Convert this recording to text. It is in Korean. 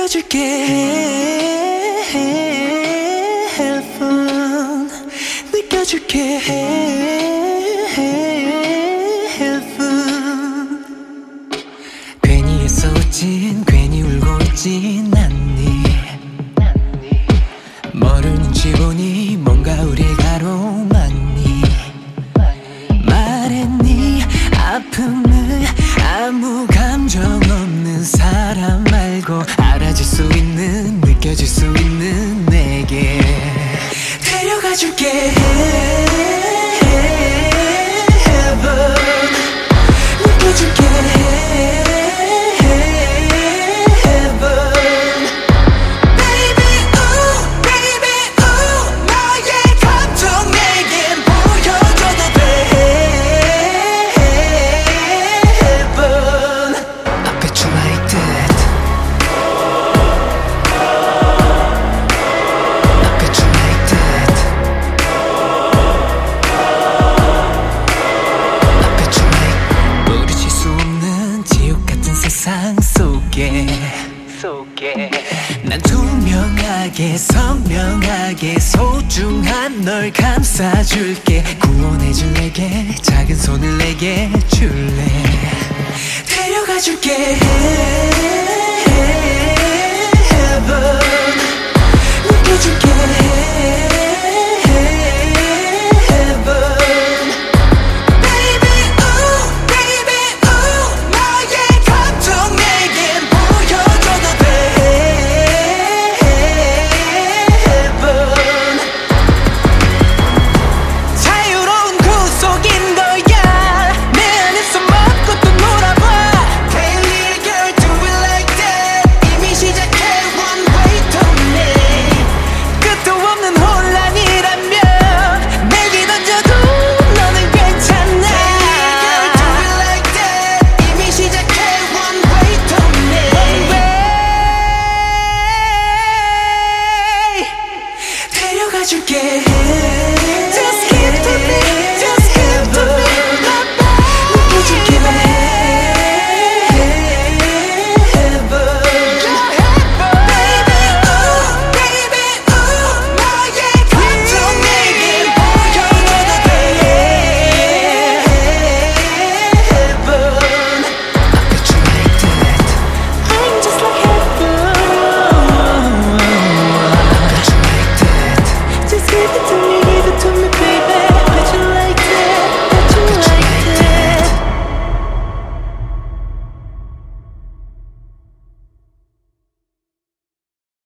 데려가줄게. 헬픈 느껴줄게. 헬픈 괜히 애써 웃진 괜히 울고 있진 않니. 모르는 눈치 보니 뭔가 우리가 로망니. 말했니 아픔은 아무 감정 없는 사람 말고 알아줄 수 있는 느껴질 수 있는 내게 데려가줄게. Heaven 느껴줄게. Heaven Baby ooh baby ooh 너의 감정 내겐 보여줘도 돼. Heaven I bet you like that. I bet you like that. I bet you like. 부딪힐 수 없는 지옥 같은 세상 속에 난 투명하게 선명하게 소중한 널 감싸줄게. 구원해줄 내게 작은 손을 내게 줄래. 데려가줄게.